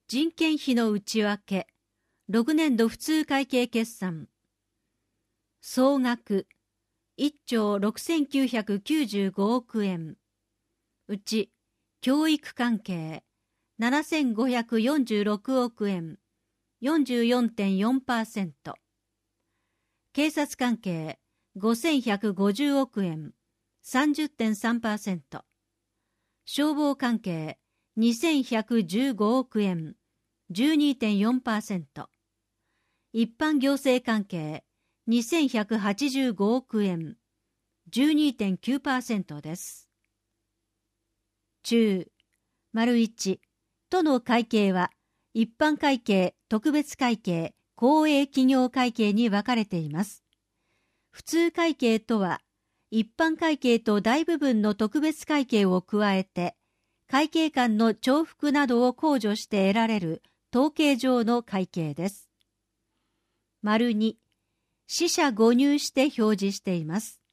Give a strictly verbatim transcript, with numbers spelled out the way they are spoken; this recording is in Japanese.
人件費の内訳、ろくねん度普通会計決算。総額いっちょうろくせんきゅうひゃくきゅうじゅうごおくえん。うち、教育関係ななせんごひゃくよんじゅうろくおくえん、よんじゅうよんてんよんパーセント。警察関係ごせんひゃくごじゅうおくえん、さんじゅってんさんパーセント。消防関係にせんひゃくじゅうごおくえん、じゅうにてんよんパーセント。一般行政関係にせんひゃくはちじゅうごおくえん、じゅうにてんきゅうパーセント です。中、丸いち、都の会計は一般会計、特別会計、公営企業会計に分かれています。普通会計とは、一般会計と大部分の特別会計を加えて、会計間の重複などを控除して得られる統計上の会計です。丸に、四捨五入して表示しています。